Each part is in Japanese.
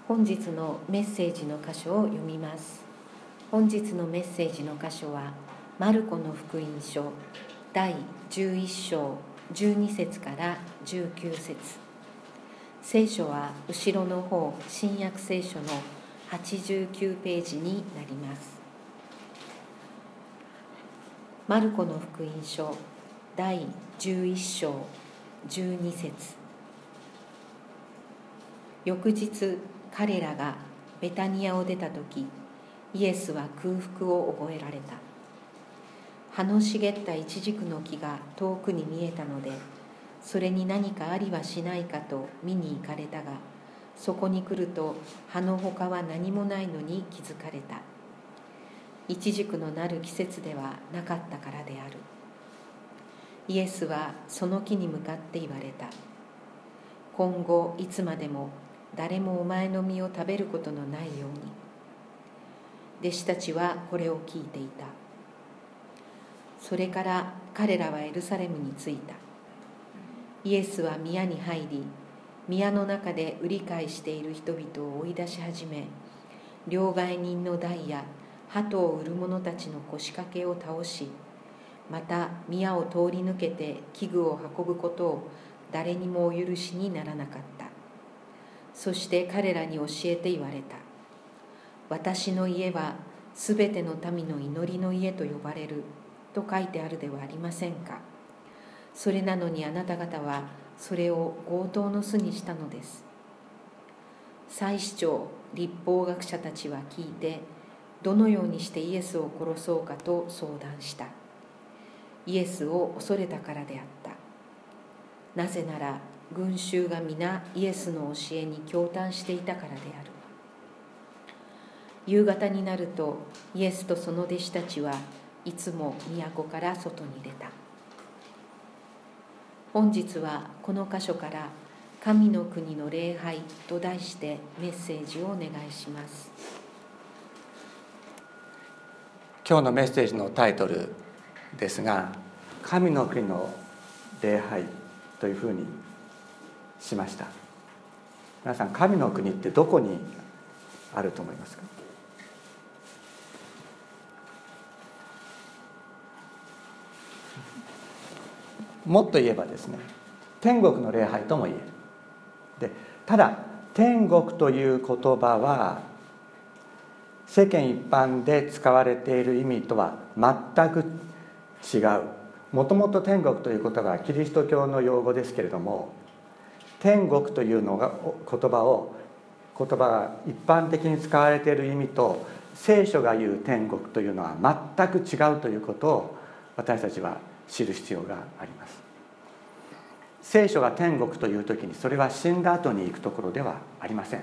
本日のメッセージの箇所を読みます。本日のメッセージの箇所はマルコの福音書第11章12節から19節。聖書は後ろの方、新約聖書の89ページになります。マルコの福音書第11章12節。翌日、彼らがベタニアを出たとき、イエスは空腹を覚えられた。葉の茂ったイチジクの木が遠くに見えたので、それに何かありはしないかと見に行かれたが、そこに来ると葉のほかは何もないのに気づかれた。イチジクのなる季節ではなかったからである。イエスはその木に向かって言われた。今後いつまでも誰もお前の実を食べることのないように。弟子たちはこれを聞いていた。それから彼らはエルサレムに着いた。イエスは宮に入り、宮の中で売り買いしている人々を追い出し始め、両替人の台や鳩を売る者たちの腰掛けを倒し、また宮を通り抜けて器具を運ぶことを誰にもお許しにならなかった。そして彼らに教えて言われた。私の家はすべての民の祈りの家と呼ばれると書いてあるではありませんか。それなのにあなた方はそれを強盗の巣にしたのです。祭司長、律法学者たちは聞いて、どのようにしてイエスを殺そうかと相談した。イエスを恐れたからであった。なぜなら群衆が皆イエスの教えに驚嘆していたからである。夕方になるとイエスとその弟子たちはいつも都から外に出た。本日はこの箇所から神の国の礼拝と題してメッセージをお願いします。 今日のメッセージのタイトルですが、神の国の礼拝というふうにしました。皆さん、神の国ってどこにあると思いますか？もっと言えばですね、天国の礼拝とも言える。で、ただ天国という言葉は世間一般で使われている意味とは全く違う。もともと天国という言葉はキリスト教の用語ですけれども、天国というのが言葉が一般的に使われている意味と聖書が言う天国というのは全く違うということを私たちは知る必要があります。聖書が天国という時にそれは死んだ後に行くところではありません。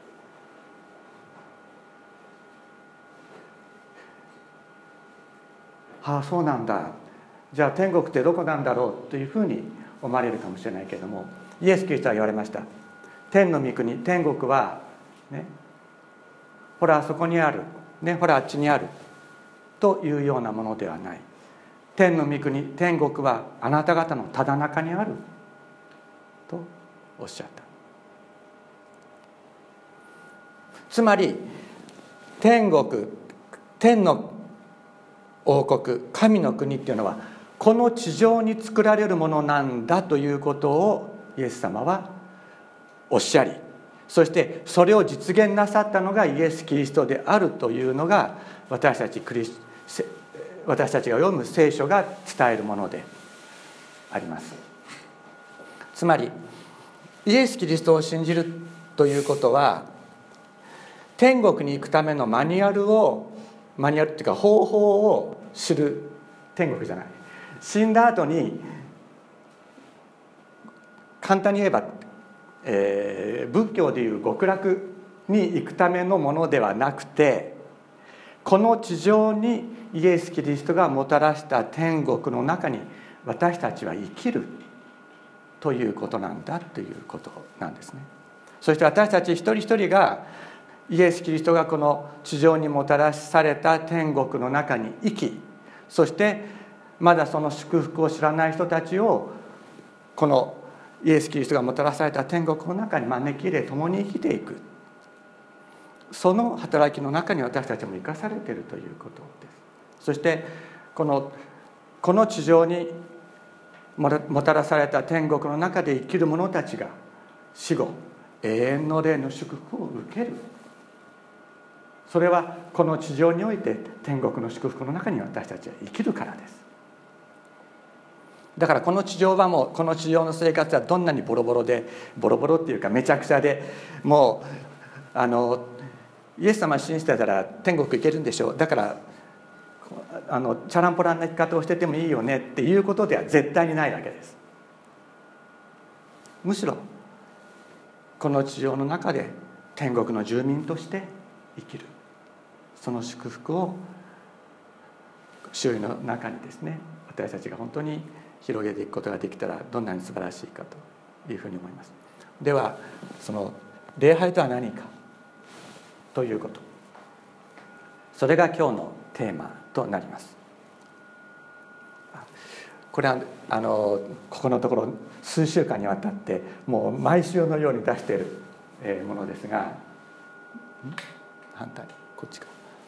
ああ、そうなんだ、じゃあ天国ってどこなんだろうというふうに思われるかもしれないけれども、イエス・キリストは言われました。天の御国、天国は、ね、ほらあそこにある、ね、ほらあっちにあるというようなものではない。天の御国、天国はあなた方のただ中にあるとおっしゃった。つまり天国、天の王国、神の国っていうのはこの地上に作られるものなんだということをイエス様はおっしゃり、そしてそれを実現なさったのがイエス・キリストであるというのが私たちが読む聖書が伝えるものであります。つまりイエス・キリストを信じるということは、天国に行くためのマニュアルっていうか方法を知る。天国じゃない、死んだ後に簡単に言えば、仏教でいう極楽に行くためのものではなくて、この地上にイエス・キリストがもたらした天国の中に私たちは生きるということなんだということなんですね。そして私たち一人一人がイエス・キリストがこの地上にもたらされた天国の中に生き、そしてまだその祝福を知らない人たちをこのイエス・キリストがもたらされた天国の中に招き入れ共に生きていくその働きの中に私たちも生かされているということです。そしてこの地上にもたらされた天国の中で生きる者たちが死後永遠の霊の祝福を受ける。それはこの地上において天国の祝福の中に私たちは生きるからです。だからこの地上はもうこの地上の生活はどんなにボロボロでボロボロっていうかめちゃくちゃでもうイエス様信じてたら天国行けるんでしょう、だからチャランポランな生き方をしててもいいよねっていうことでは絶対にないわけです。むしろこの地上の中で天国の住民として生きる、その祝福を周囲の中にですね私たちが本当に広げていくことができたらどんなに素晴らしいかというふうに思います。ではその礼拝とは何かということ、それが今日のテーマとなります。これはここのところ数週間にわたってもう毎週のように出しているものですが、反対こっちか、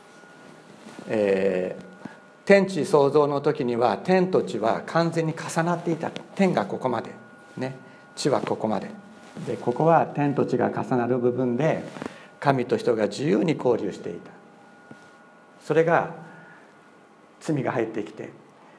天地創造の時には天と地は完全に重なっていたと。天がここまでね、地はここまでで、ここは天と地が重なる部分で神と人が自由に交流していた。それが罪が入ってきて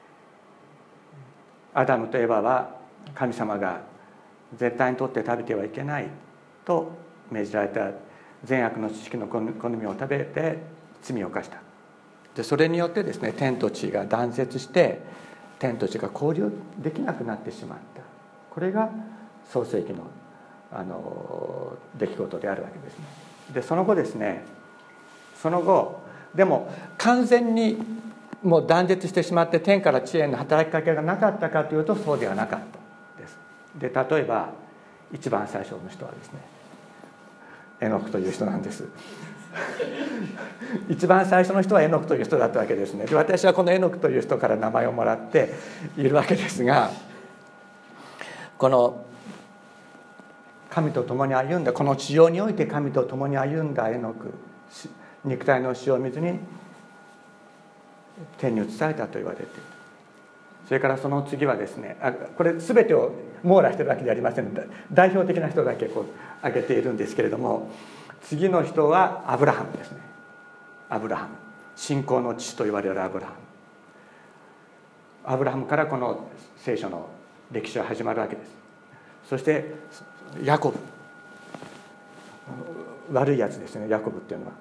アダムとエバは神様が絶対に取って食べてはいけないと命じられた善悪の知識の好みを食べて罪を犯した。でそれによってですね天と地が断絶して天と地が交流できなくなってしまった。これが創世記の出来事であるわけですね。でその後ですね、その後でも完全にもう断絶してしまって天から地への働きかけがなかったかというとそうではなかったです。で例えば一番最初の人はですねエノクという人なんです一番最初の人はエノクという人だったわけですね。で私はこのエノクという人から名前をもらっているわけですが、この神と共に歩んだ、この地上において神と共に歩んだエノク、肉体の死を見ずに天に移されたと言われている。それからその次はですね、これ全てを網羅しているわけではありませんので代表的な人だけ挙げているんですけれども、次の人はアブラハムですね。アブラハム、信仰の父と言われるアブラハム。アブラハムからこの聖書の歴史は始まるわけです。そしてヤコブ、悪いやつですね。ヤコブっていうのは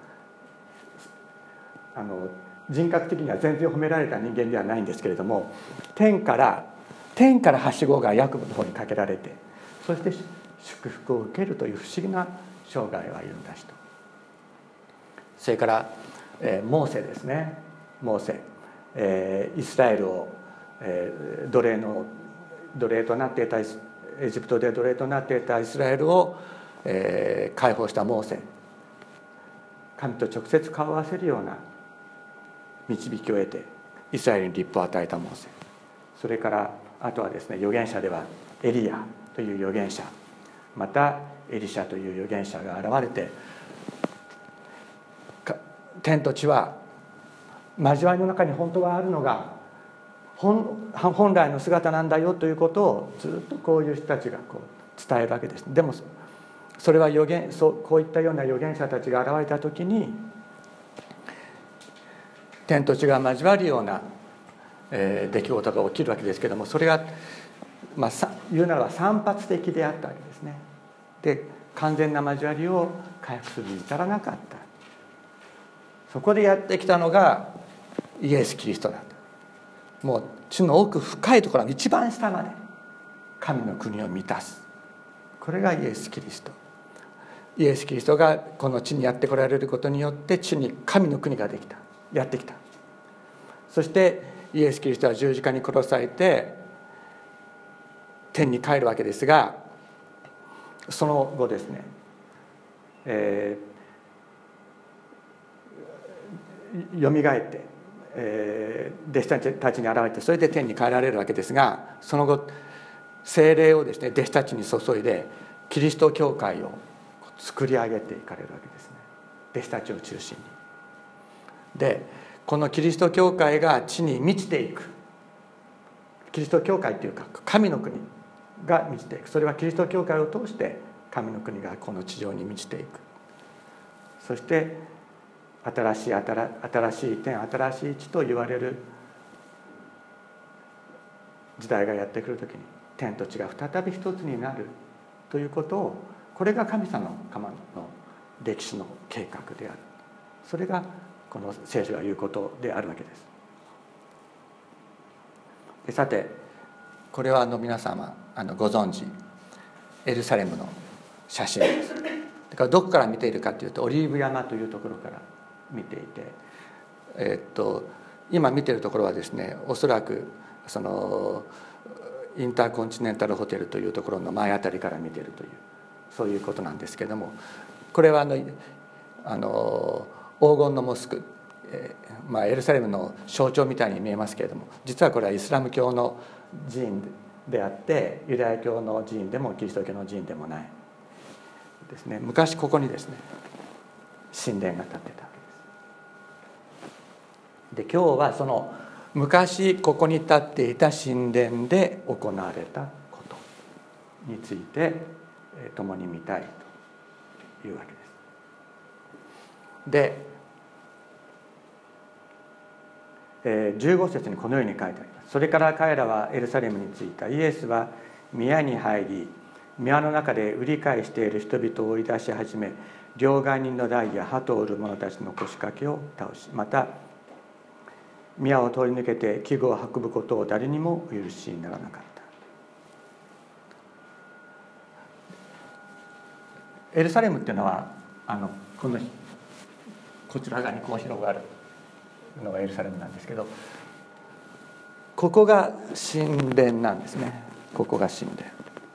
人格的には全然褒められた人間ではないんですけれども、天からはしごがヤコブの方にかけられて、そして祝福を受けるという不思議な生涯を歩んだ人。それから、モーセですね。モーセ、イスラエルを、奴隷となっていたエジプトで奴隷となっていたイスラエルを、解放したモーセ、神と直接顔を合わせるような導きを得てイスラエルに立法を与えたモーセ。それからあとはですね、預言者ではエリヤという預言者、またエリシャという預言者が現れて、天と地は交わりの中に本当はあるのが本来の姿なんだよということをずっとこういう人たちが伝えるわけです。でもそれはこういったような預言者たちが現れた時に天と地が交わるような出来事が起きるわけですけれども、それが言うならば散発的であったわけですね。で完全な交わりを回復するに至らなかった。そこでやってきたのがイエス・キリストだと。もう地の奥深いところの一番下まで神の国を満たす、これがイエス・キリスト。イエス・キリストがこの地にやって来られることによって地に神の国がやってきた。そしてイエス・キリストは十字架に殺されて天に帰るわけですが、その後ですね、よみがえって、弟子たちに現れて、それで天に帰られるわけですが、その後聖霊をですね弟子たちに注いでキリスト教会を作り上げていかれるわけですね。 弟子たちを中心に。でこのキリスト教会が地に満ちていく、キリスト教会というか神の国が満ちていく、それはキリスト教会を通して神の国がこの地上に満ちていく。そして新しい天、新しい地と言われる時代がやってくるときに、天と地が再び一つになるということを、これが神様の歴史の計画である。それがこの聖書が言うことであるわけです。でさて、これは皆様ご存知エルサレムの写真です。だからどこから見ているかというと、オリーブ山というところから見ていて、今見ているところはですね、おそらくそのインターコンチネンタルホテルというところの前あたりから見ているという、そういうことなんですけれども、これは黄金のモスク、エルサレムの象徴みたいに見えますけれども、実はこれはイスラム教の寺院であって、ユダヤ教の寺院でもキリスト教の寺院でもないですね。昔ここにですね神殿が建ってたわけです。で今日はその昔ここに建っていた神殿で行われたことについて共に見たいというわけです。で15節にこのように書いてあります。それから彼らはエルサレムに着いた。イエスは宮に入り、宮の中で売り買いしている人々を追い出し始め、両替人の台や鳩を売る者たちの腰掛けを倒し、また宮を通り抜けて器具を運ぶことを誰にもお許しにならなかった。エルサレムっていうのはこちら側にこう広がるのがエルサレムなんですけど、ここが神殿なんですね。ここが神殿。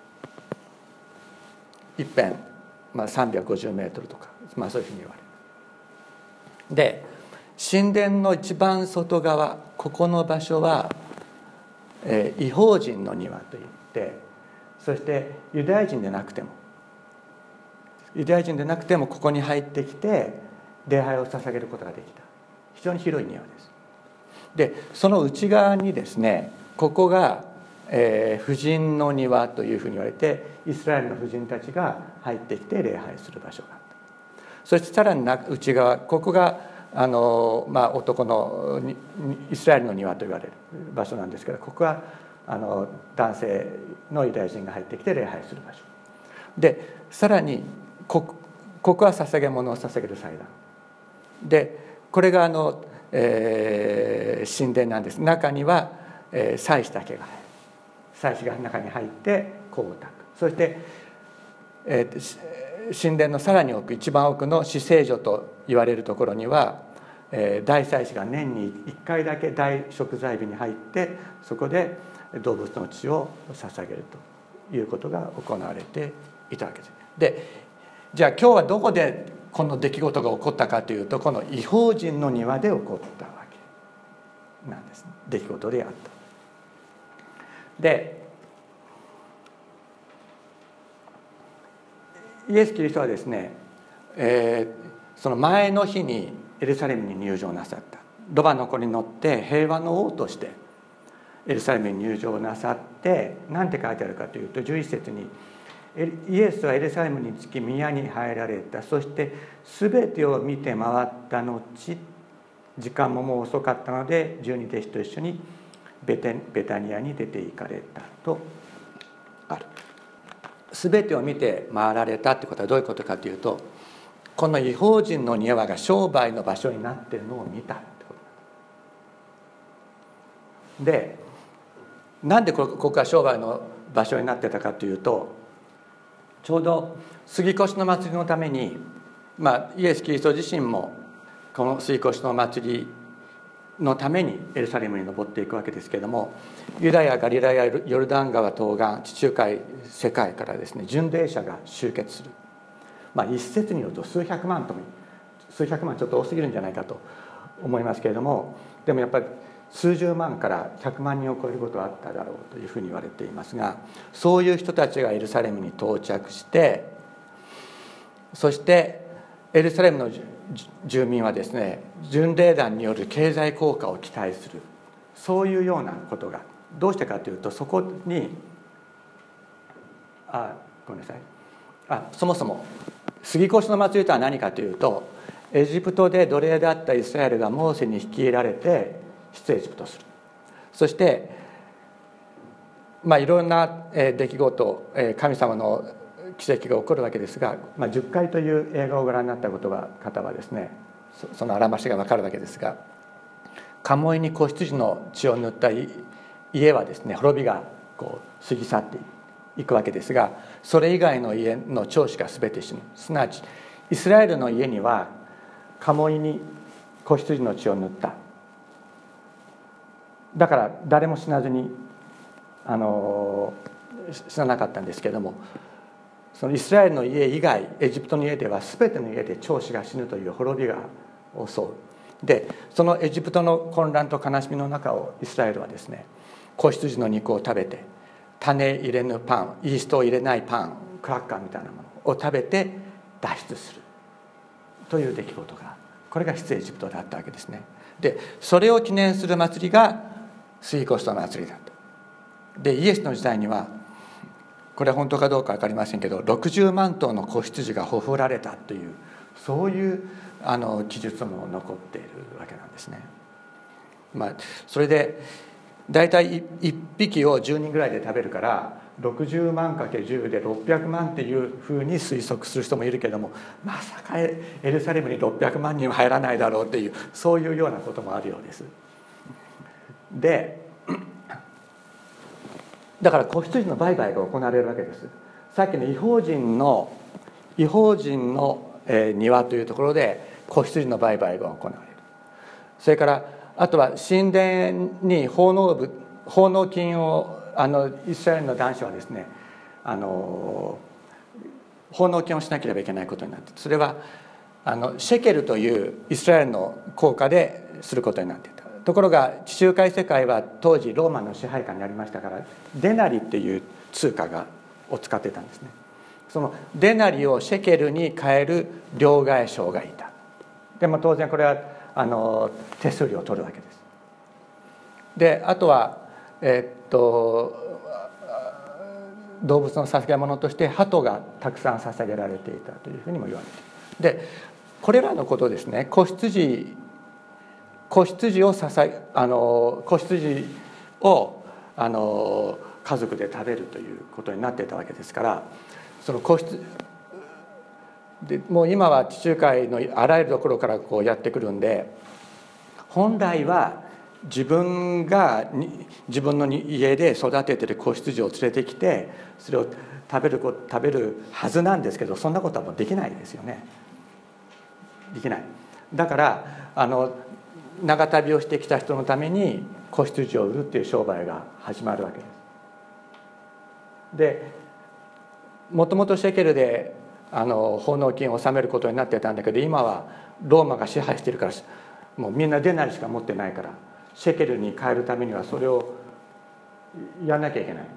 一辺、350メートルとか、そういうふうに言われる。で神殿の一番外側、ここの場所は、異邦人の庭といって、そしてユダヤ人でなくてもここに入ってきて礼拝を捧げることができた非常に広い庭です。でその内側にですね、ここが、婦人の庭というふうに言われて、イスラエルの婦人たちが入ってきて礼拝する場所があった。そしてさらに内側、ここが男のイスラエルの庭と言われる場所なんですけど、ここは男性のユダヤ人が入ってきて礼拝する場所で、さらにここは捧げ物を捧げる祭壇で、これが神殿なんです。中には祭司だけが入る。祭司が中に入って香を焚く。そして、神殿のさらに奥、一番奥の至聖所と言われるところには、大祭司が年に1回だけ大贖罪日に入って、そこで動物の血を捧げるということが行われていたわけです。でじゃあ今日はどこでこの出来事が起こったかというと、この異邦人の庭で起こったわけなんです。出来事であった。でイエス・キリストはですね、その前の日にエルサレムに入場なさった。ロバの子に乗って平和の王としてエルサレムに入場なさって、何て書いてあるかというと、11節にイエスはエルサレムに着き宮に入られた。そして全てを見て回った後、時間ももう遅かったので12弟子と一緒にベタニアに出て行かれたとある。全てを見て回られたということはどういうことかというと、この異邦人の庭が商売の場所になっているのを見たってことで、なんでここが商売の場所になってたかというと、ちょうど杉越の祭りのために、イエス・キリスト自身もこの杉越の祭りのためにエルサレムに登っていくわけですけれども、ユダヤ、ガリラヤ、ヨルダン川東岸、地中海世界からですね、巡礼者が集結する。一説によると数百万ちょっと多すぎるんじゃないかと思いますけれども、でもやっぱり数十万から100万人を超えることはあっただろうというふうに言われていますが、そういう人たちがエルサレムに到着して、そしてエルサレムの住民はですね、巡礼団による経済効果を期待する、そういうようなことが、どうしてかというと、そこにごめんなさい、そもそも杉越の祭りとは何かというと、エジプトで奴隷であったイスラエルがモーセに引き入れられて出エジプトする。そしていろんな出来事、神様の奇跡が起こるわけですが、十戒という映画をご覧になった方はですね、そのあらましが分かるわけですが、鴨居に子羊の血を塗った家はですね、滅びが過ぎ去っていくわけですが、それ以外の家の長子が全て死ぬ。すなわちイスラエルの家には鴨居に子羊の血を塗った。だから誰も死なずに死ななかったんですけれども、そのイスラエルの家以外、エジプトの家では全ての家で長子が死ぬという滅びが襲う。でそのエジプトの混乱と悲しみの中をイスラエルはですね、子羊の肉を食べて、種入れぬパン、イーストを入れないパン、クラッカーみたいなものを食べて脱出するという出来事が、これが出エジプトだったわけですね。でそれを記念する祭りが杉越の祭りだと。でイエスの時代には、これは本当かどうか分かりませんけど、60万頭の子羊がほふられたという、そういう記述も残っているわけなんですね。それで大体1匹を10人ぐらいで食べるから、60万 ×10 で600万っていうふうに推測する人もいるけれども、まさかエルサレムに600万人は入らないだろうっていう、そういうようなこともあるようです。でだから子羊の売買が行われるわけです。さっきの異邦人の庭というところで子羊の売買が行われる。それからあとは神殿に奉納金をイスラエルの男子はですね、奉納金をしなければいけないことになって、それはシェケルというイスラエルの硬貨ですることになっていた。ところが地中海世界は当時ローマの支配下にありましたから、デナリっていう通貨を使ってたんですね。そのデナリをシェケルに変える両替商がいた。でも当然これは手数料を取るわけです。であとは動物の捧げ物として鳩がたくさん捧げられていたというふうにも言われている。でこれらのことですね、子羊を家族で食べるということになっていたわけですから、その子羊でもう今は地中海のあらゆるところからやってくるんで、本来は自分の家で育ててる子羊を連れてきてそれを食べるはずなんですけど、そんなことはもうできないですよね。できない。だから長旅をしてきた人のために子羊を売るっていう商売が始まるわけです。でもともとシェケルで奉納金を納めることになってたんだけど、今はローマが支配しているから、もうみんなデナリしか持ってないから、シェケルに変えるためにはそれをやらなきゃいけない。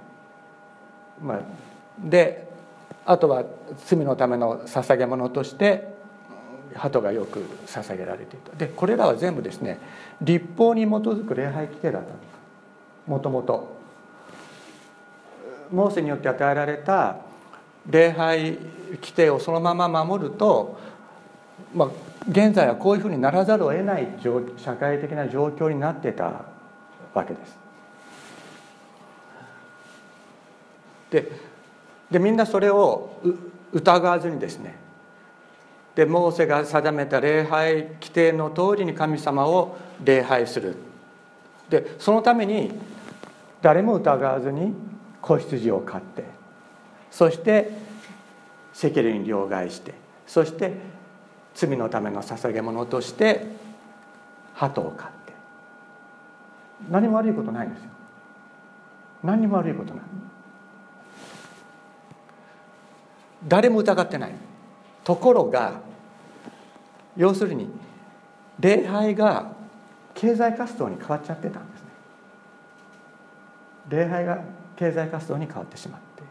であとは罪のための捧げ物として鳩がよく捧げられていた。でこれらは全部ですね、律法に基づく礼拝規定だったのか。もともとモーセによって与えられた礼拝規定をそのまま守ると、現在はこういうふうにならざるを得ない社会的な状況になってたわけです。でみんなそれを疑わずにですね、でモーセが定めた礼拝規定の通りに神様を礼拝する。でそのために誰も疑わずに子羊を飼って、そしてシェケルに両替して、そして罪のための捧げ物として鳩を飼って、何も悪いことないんですよ。何にも悪いことない。誰も疑ってない。ところが要するに礼拝が経済活動に変わっちゃってたんですね。礼拝が経済活動に変わってしまってい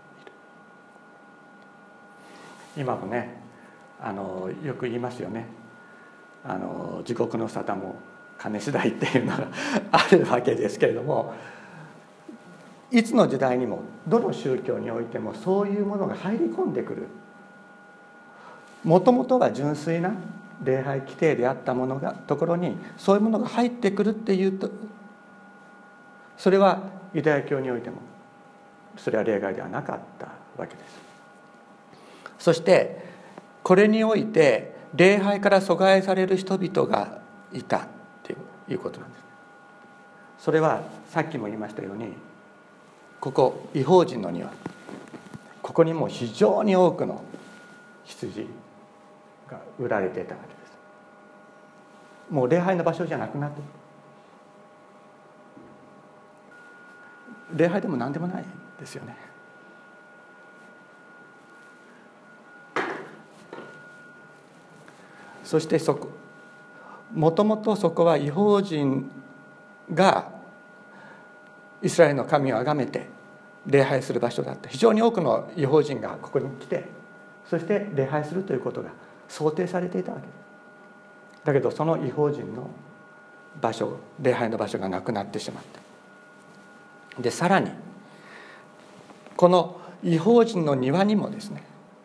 る。今もねよく言いますよね。 地獄の沙汰も金次第っていうのがあるわけですけれども、いつの時代にもどの宗教においてもそういうものが入り込んでくる。もともとは純粋な礼拝規定であったものがところにそういうものが入ってくるっていうと、それはユダヤ教においてもそれは例外ではなかったわけです。そしてこれにおいて礼拝から阻害される人々がいたっていうことなんです。それはさっきも言いましたように、ここ異邦人の庭、ここにも非常に多くの羊が売られていたわけです。もう礼拝の場所じゃなくなっている。礼拝でも何でもないですよね。そしてもともとそこは異邦人がイスラエルの神を崇めて礼拝する場所だった。非常に多くの異邦人がここに来て、そして礼拝するということが想定されていたわけです。だけどその異邦人の場所、礼拝の場所がなくなってしまった。でさらにこの異邦人の庭にもですね、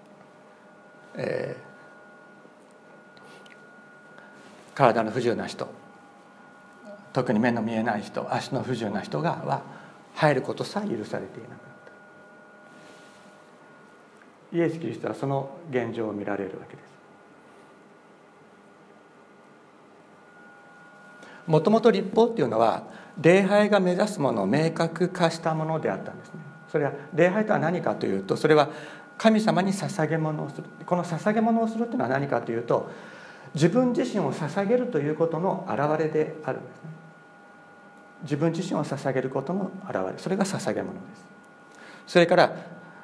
体の不自由な人、特に目の見えない人、足の不自由な人は入ることさえ許されていなかった。イエス・キリストはその現状を見られるわけです。もともと律法っていうのは礼拝が目指すものを明確化したものであったんですね。それは礼拝とは何かというと、それは神様に捧げ物をする。この捧げ物をするというのは何かというと、自分自身を捧げるということの表れであるんですね。自分自身を捧げることの表れ、それが捧げ物です。それから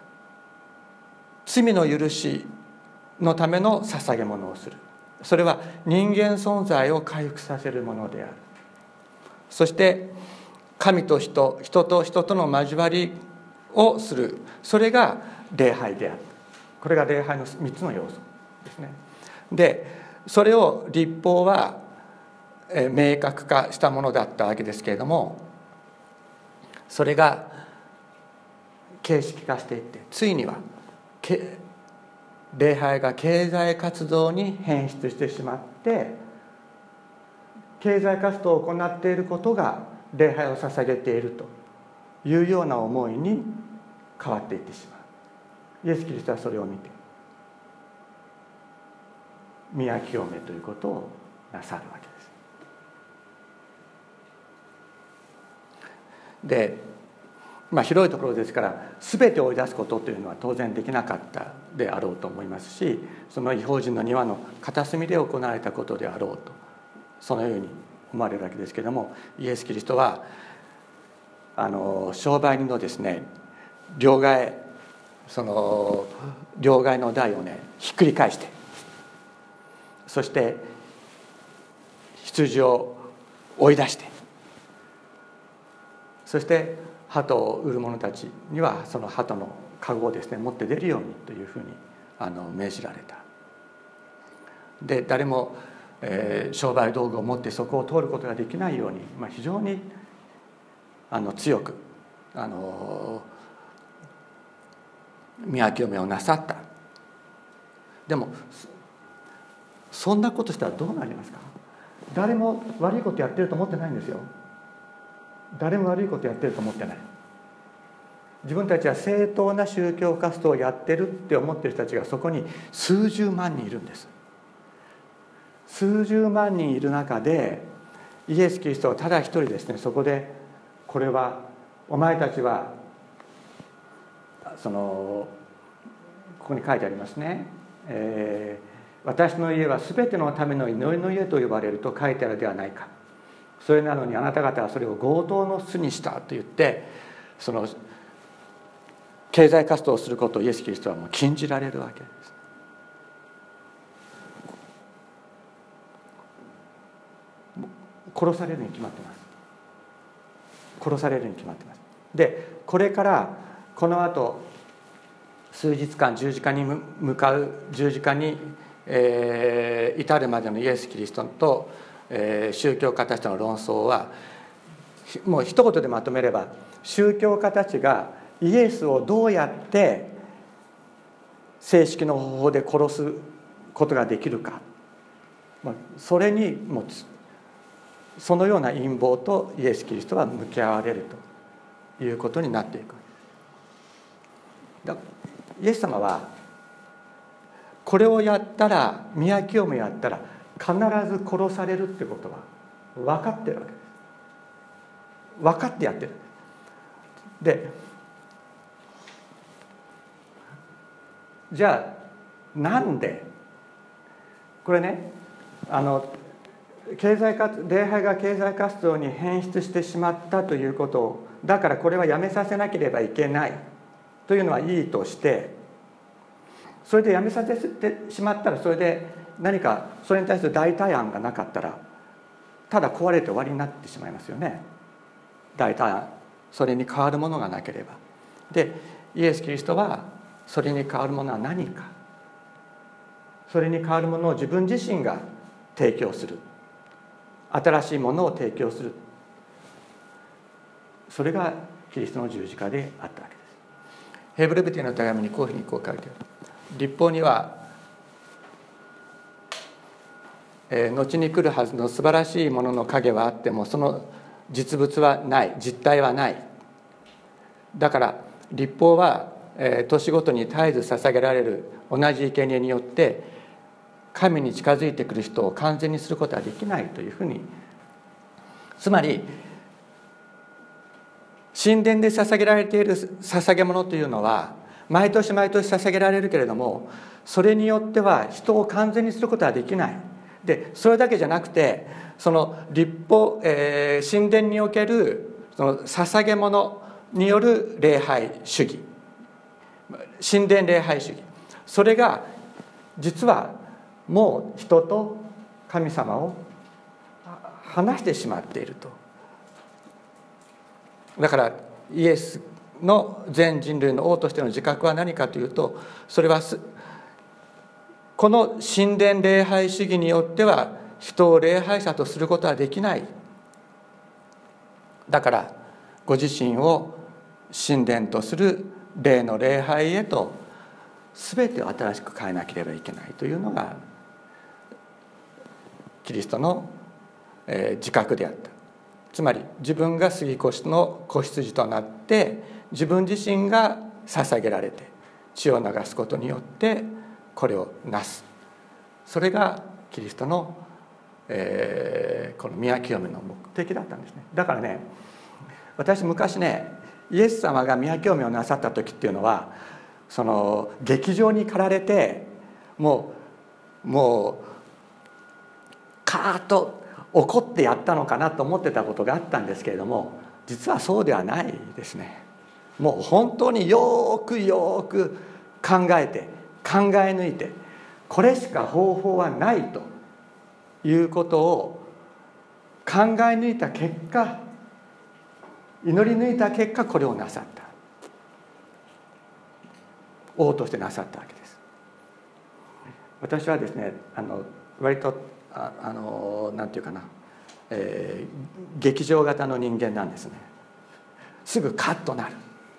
罪の許しのための捧げ物をする。それは人間存在を回復させるものである。そして神と人、人と人との交わりをする。それが礼拝である。これが礼拝の3つの要素ですね。でそれを律法は明確化したものだったわけですけれども、それが形式化していって、ついには礼拝が経済活動に変質してしまって、経済活動を行っていることが礼拝を捧げているというような思いに変わっていってしまう。イエス・キリストはそれを見て宮清めということをなさるわけです。で、広いところですから全てを追い出すことというのは当然できなかったであろうと思いますし、その異邦人の庭の片隅で行われたことであろうと、そのように思われるわけですけれども、イエス・キリストは商売人のですね両替、その両替の台をねひっくり返して、そして羊を追い出して、そして鳩を売る者たちにはその鳩の籠をですね持って出るようにというふうに命じられた。で誰も、商売道具を持ってそこを通ることができないように、非常に強く宮清めをなさった。でもそんなことしたらどうなりますか。誰も悪いことやってると思ってないんですよ。誰も悪いことやってると思ってない。自分たちは正当な宗教活動をやってるって思ってる人たちがそこに数十万人いるんです。数十万人いる中でイエス・キリストはただ一人ですね、そこでこれはお前たちはここに書いてありますね、私の家は全てのための祈りの家と呼ばれると書いてあるではないか。それなのにあなた方はそれを強盗の巣にしたと言って、その経済活動をすることをイエス・キリストはもう禁じられるわけです。殺されるに決まってます。殺されるに決まってます。でこれからこのあと数日間十字架に向かう、十字架に至るまでのイエス・キリストと、宗教家たちとの論争はもう一言でまとめれば、宗教家たちがイエスをどうやって正式の方法で殺すことができるか、それにもそのような陰謀とイエス・キリストは向き合われるということになっていく。イエス様はこれをやったら、宮清めやったら必ず殺されるってことは分かってるわけです。分かってやってる。で、じゃあなんでこれね、礼拝が経済活動に変質してしまったということを、だからこれはやめさせなければいけないというのはいいとして、それでやめさせてしまったら、それで何かそれに対する代替案がなかったら、ただ壊れて終わりになってしまいますよね。代替案、それに代わるものがなければ。で、イエス・キリストはそれに代わるものは何か、それに代わるものを自分自身が提供する、新しいものを提供する、それがキリストの十字架であったわけです。ヘブル人への手紙にこういうふうに書いてある。律法には、後に来るはずの素晴らしいものの影はあっても、その実物はない、実体はない。だから律法は、年ごとに絶えず捧げられる同じ生贄によって神に近づいてくる人を完全にすることはできないというふうに、つまり神殿で捧げられている捧げ物というのは毎年毎年捧げられるけれども、それによっては人を完全にすることはできない。で、それだけじゃなくて、その律法、神殿におけるその捧げ物による礼拝主義、神殿礼拝主義、それが実はもう人と神様を離してしまっていると。だからイエスの全人類の王としての自覚は何かというと、それはこの神殿礼拝主義によっては人を礼拝者とすることはできない。だからご自身を神殿とする霊の礼拝へと全てを新しく変えなければいけないというのがキリストの自覚であった。つまり自分が杉越の子羊となって自分自身が捧げられて血を流すことによってこれをなす。それがキリストの、この宮清めの目的だったんですね。だからね、私昔ね、イエス様が宮清めをなさった時っていうのは、その劇場に駆られてもうカーッと怒ってやったのかなと思ってたことがあったんですけれども、実はそうではないですね。もう本当によく考え抜いて、これしか方法はないということを考え抜いた結果、祈り抜いた結果、これをなさった。王としてなさったわけです。私はですね、割となんていうかな、劇場型の人間なんですね。すぐカッとなる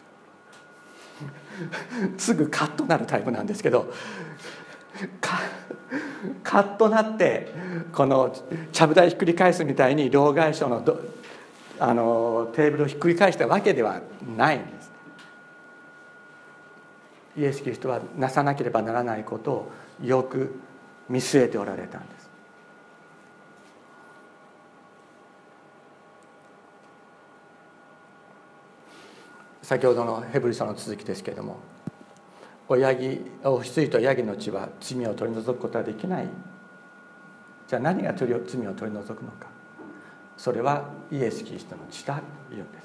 すぐカッとなるタイプなんですけど、カッとなってこのちゃぶ台ひっくり返すみたいに両替商のテーブルをひっくり返したわけではないんです。イエス・キリストはなさなければならないことをよく見据えておられたんです。先ほどのヘブル書の続きですけれども、お羊とヤギの血は罪を取り除くことはできない。じゃあ何が罪を取り除くのか。それはイエス・キリストの血だというんです。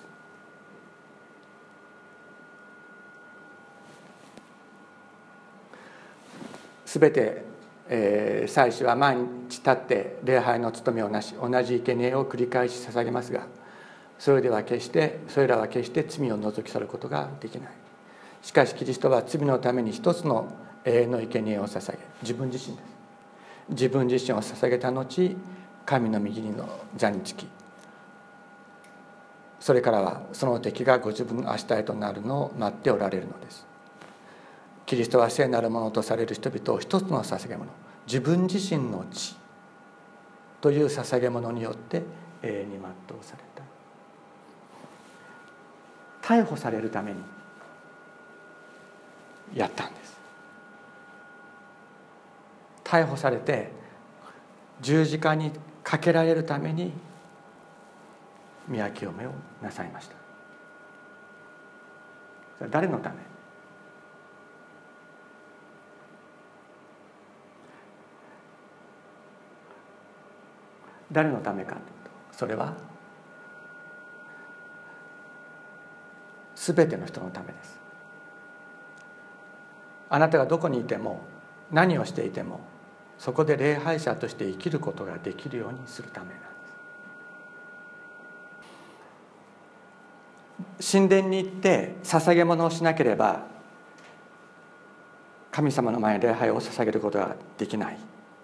すべて、祭司は毎日立って礼拝の務めをなし、同じ生贄を繰り返し捧げますが、それらは決して罪を除き去ることができない。しかしキリストは罪のために一つの永遠の生贄を捧げ、自分自身です。 自分自身を捧げた後、神の右の座につき、それからはその敵がご自分の足台となるのを待っておられるのです。キリストは聖なるものとされる人々を一つの捧げ物、自分自身の血という捧げ物によって永遠に全うされた。逮捕されるためにやったんです。逮捕されて十字架にかけられるために宮清めをなさいました。それは誰のため？誰のためかというと、それはすべての人のためです。あなたがどこにいても何をしていても、そこで礼拝者として生きることができるようにするためなんです。神殿に行って捧げ物をしなければ神様の前に礼拝を捧げることができない、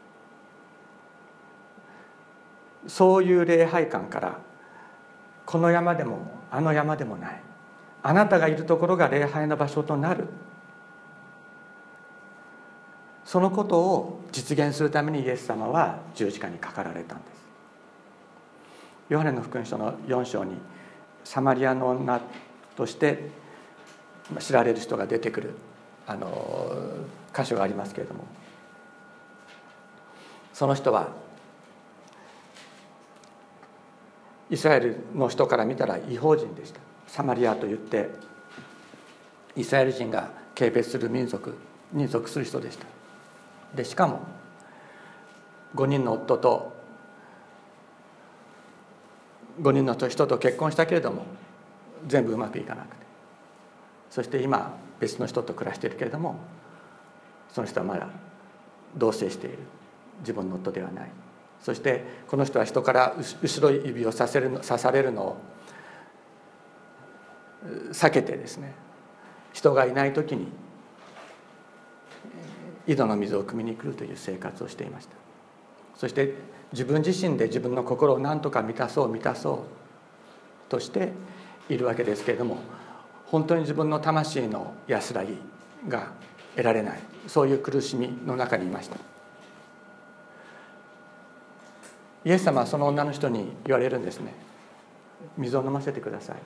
そういう礼拝観から、この山でもあの山でもない、あなたがいるところが礼拝の場所となる、そのことを実現するためにイエス様は十字架にかかられたんです。ヨハネの福音書の4章にサマリアの女として知られる人が出てくる箇所がありますけれども、その人はイスラエルの人から見たら異邦人でした。サマリアといってイスラエル人が軽蔑する民族に属する人でした。でしかも5人の夫と5人の人と結婚したけれども全部うまくいかなくて、そして今別の人と暮らしているけれども、その人はまだ同棲している、自分の夫ではない。そしてこの人は人から後ろ指を刺されるのを避けてですね、人がいない時に井戸の水を汲みに来るという生活をしていました。そして自分自身で自分の心を何とか満たそうとしているわけですけれども、本当に自分の魂の安らぎが得られない、そういう苦しみの中にいました。イエス様はその女の人に言われるんですね。水を飲ませてください。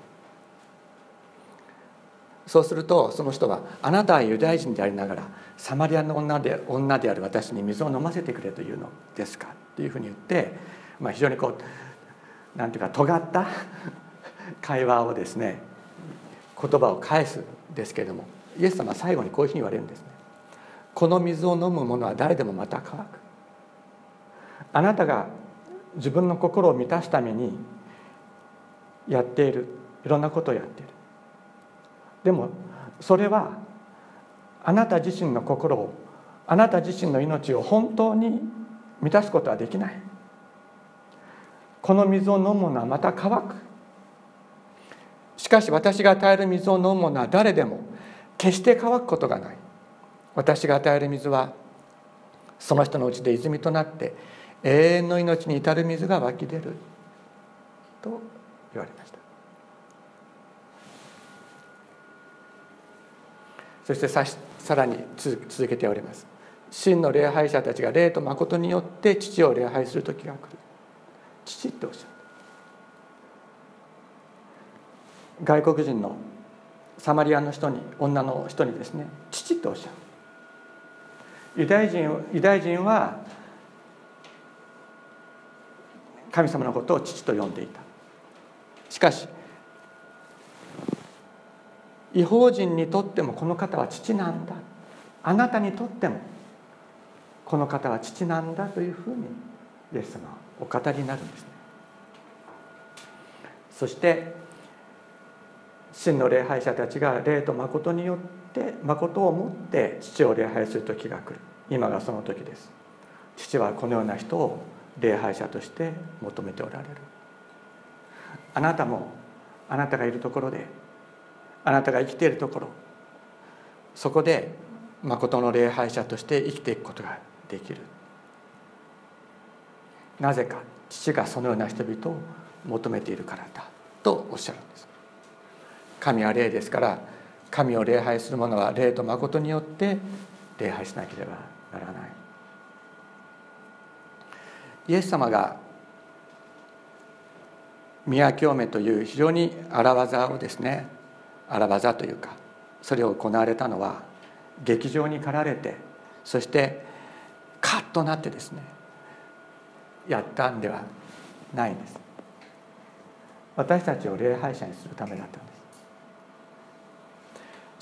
そうするとその人は、あなたはユダヤ人でありながらサマリアの女である私に水を飲ませてくれというのですかというふうに言って、非常になんていうか尖った会話をですね、言葉を返すんですけれども、イエス様は最後にこういうふうに言われるんですね。この水を飲む者は誰でもまた乾く。あなたが自分の心を満たすためにやっている、いろんなことをやっている。でもそれはあなた自身の心を、あなた自身の命を本当に満たすことはできない。この水を飲む者はまた乾く。しかし私が与える水を飲む者は誰でも決して乾くことがない。私が与える水はその人のうちで泉となって永遠の命に至る水が湧き出ると言われました。そしてさらに続けております。真の礼拝者たちが霊と誠によって父を礼拝する時が来る。父っておっしゃる。外国人のサマリアの女の人にですね、父っておっしゃる。ユダヤ人は神様のことを父と呼んでいた。しかし異邦人にとってもこの方は父なんだ、あなたにとってもこの方は父なんだというふうにイエス様はお語りになるんですね。そして真の礼拝者たちが霊と誠によって誠をもって父を礼拝する時が来る。今がその時です。父はこのような人を礼拝者として求めておられる。あなたもあなたがいるところで、あなたが生きているところ、そこで誠の礼拝者として生きていくことができる。 なぜか父がそのような人々を求めているからだとおっしゃるんです。神は霊ですから、神を礼拝する者は霊と誠によって礼拝しなければならない。イエス様が宮清めという非常に荒技をですね、荒技というかそれを行われたのは、劇場に駆られて、そしてカッとなってですねやったんではないんです。私たちを礼拝者にするためだったんです。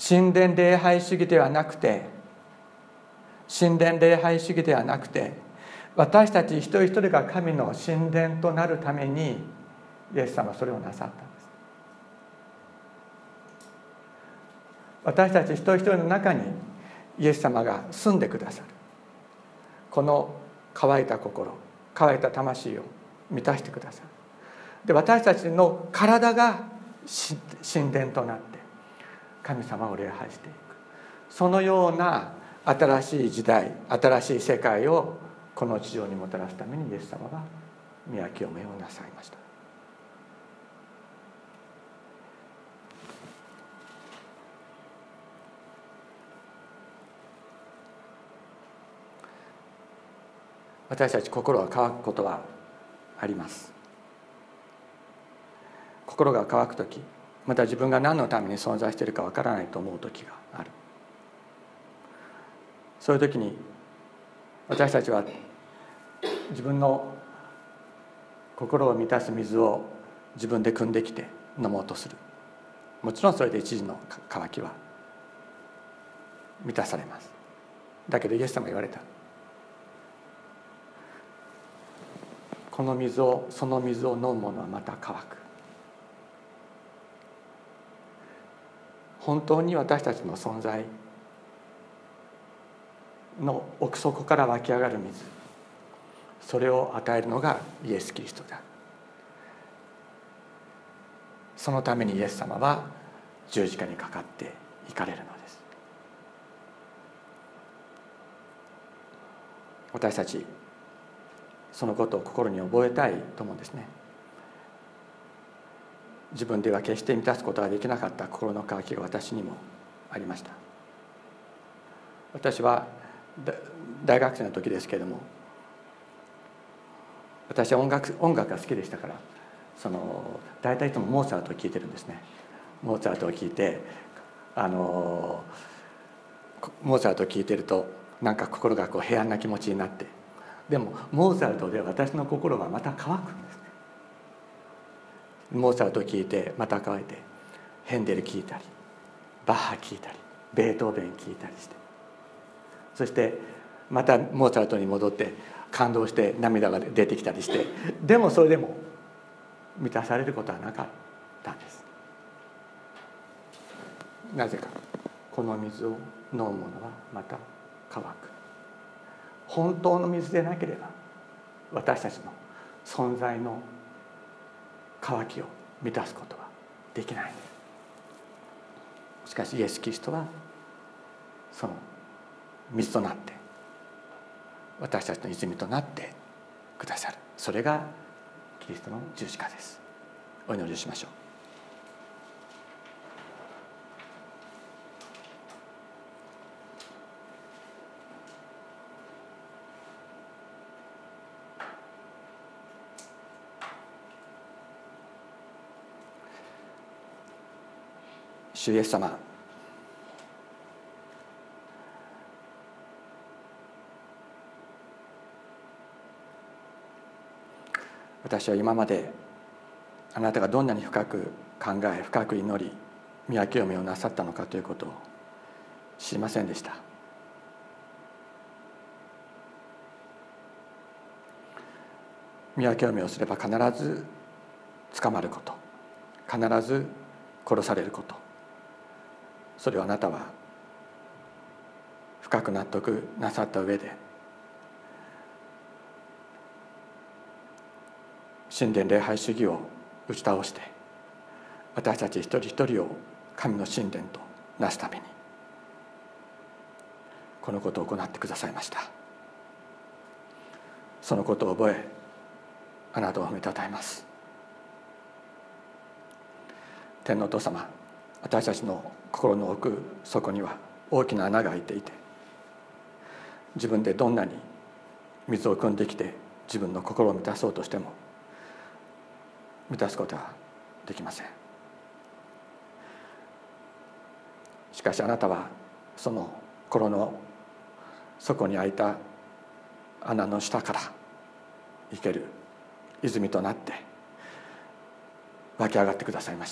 神殿礼拝主義ではなくて、神殿礼拝主義ではなくて、私たち一人一人が神の神殿となるためにイエス様はそれをなさったんです。私たち一人一人の中にイエス様が住んでくださる。この乾いた心、乾いた魂を満たしてくださる。で、私たちの体が神殿となって神様を礼拝していく、そのような新しい時代、新しい世界をこの地上にもたらすためにイエス様は宮清めをなさいました。私たち心が乾くことはあります。心が乾くとき、また自分が何のために存在しているかわからないと思うときがある。そういうときに私たちは自分の心を満たす水を自分で汲んできて飲もうとする。もちろんそれで一時の渇きは満たされます。だけどイエス様は言われた。その水を飲む者はまた乾く。本当に私たちの存在の奥底から湧き上がる水、それを与えるのがイエス・キリストだ。そのためにイエス様は十字架にかかっていかれるのです。私たちそのことを心に覚えたいと思うんですね。自分では決して満たすことができなかった心の渇きが私にもありました。私は大学生の時ですけれども、私は音楽が好きでしたから、大体いつもモーツァルトを聴いてるんですね。モーツァルトを聴いてモーツァルトを聴いてるとなんか心が平安な気持ちになって、でもモーツァルトで私の心はまた乾くんですね。モーツァルトを聴いてまた乾いて、ヘンデル聴いたりバッハ聴いたりベートーベン聴いたりして、そしてまたモーツァルトに戻って感動して涙が出てきたりして、でもそれでも満たされることはなかったんです。なぜか、この水を飲む者はまた乾く。本当の水でなければ私たちの存在の渇きを満たすことはできない。しかしイエス・キリストはその水となって私たちの泉となってくださる。それがキリストの十字架です。お祈りをしましょう。主イエス様、私は今まであなたがどんなに深く考え、深く祈り、宮清めをなさったのかということを知りませんでした。宮清めをすれば必ず捕まること、必ず殺されること、それをあなたは深く納得なさった上で、神殿礼拝主義を打ち倒して、私たち一人一人を神の神殿となすためにこのことを行ってくださいました。そのことを覚え、 あなたを褒めたたえます。天のお父様、私たちの心の奥底には大きな穴が開いていて、自分でどんなに水を汲んできて自分の心を満たそうとしても満たすことはできません。しかしあなたはその心の底に開いた穴の下から生ける泉となって湧き上がってくださいました。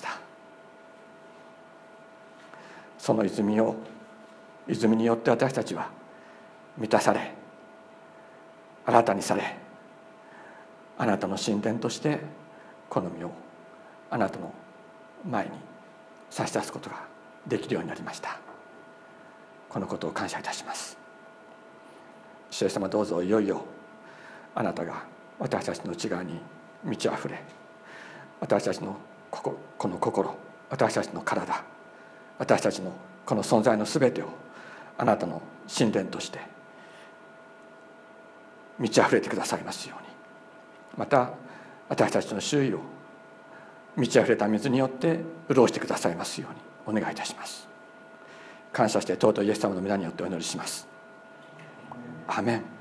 その泉によって私たちは満たされ、新たにされ、あなたの神殿としてこの身をあなたの前に差し出すことができるようになりました。このことを感謝いたします。主イエス様、どうぞいよいよあなたが私たちの内側に満ち溢れ、私たちのこの心、私たちの体、私たちのこの存在のすべてをあなたの神殿として満ち溢れてくださいますように、また私たちの周囲を満ち溢れた水によって潤してくださいますようにお願いいたします。感謝して尊いイエス様の皆によってお祈りします。アメン。